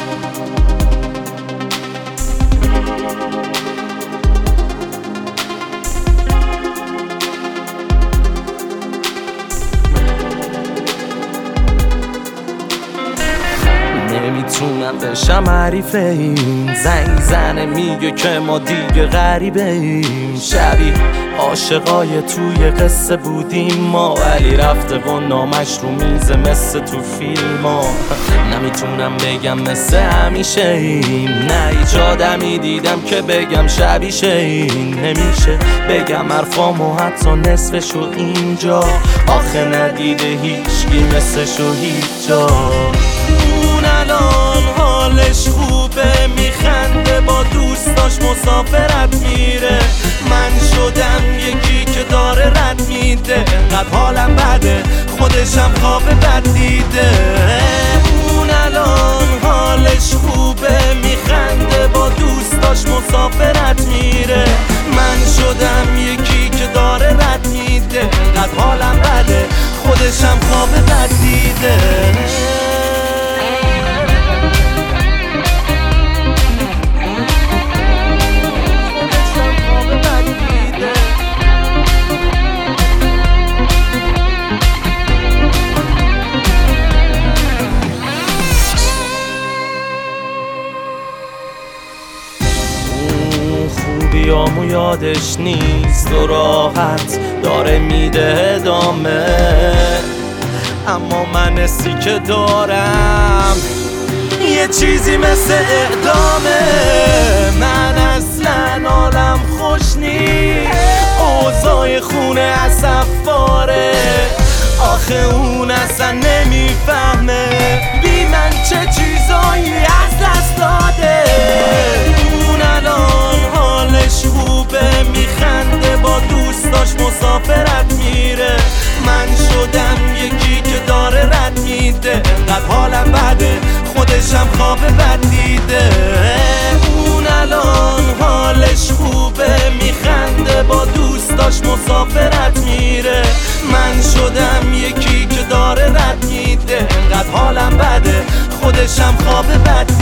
نمیتونم بشم حریف این زنگ زنه میگه که ما دیگه غریبه ایم. شبیه عاشقای توی قصه بودیم ما، ولی رفته و نامش رو میزه مثل تو فیلم ها. نمیتونم بگم مثل همیشه ایم، نه هیچ آدمی دیدم که بگم شبیشه این. نمیشه بگم حرفامو حتی نصفشو اینجا، آخه ندیده هیچکی مثلشو هیچ جا. اون الان حالش خوبه، میخنده با دوستاش مسافرت میره. من شدم یکی که داره رد میده، انقدر حالم بده خودشم خواب بد دیده. اون الان حالش خوبه، میخنده با دوستاش مسافرت میره. من شدم یکی که داره رد میده، انقدر حالم بده خودشم خواب بد دیده. خوبیامو یادش نیست و راحت داره میده ادامه، اما من حسی که دارم یه چیزی مثل اعدامه. من اصلا حالم خوش نیست، اوضاع خونه اصفاره. آخه اون اصلا نمیفهمه بی من چه چیزایی از دست داده. اون الان حالش خوبه، میخنده با دوستاش مسافرت میره. من شدم یکی که داره رد میده، انقدر حالم بده خودشم خواب بد دیده. اون الان حالش خوبه، میخنده با دوستاش مسافرت میره. من شدم یکی که داره رد میده، انقدر حالم بده خودشم خواب بد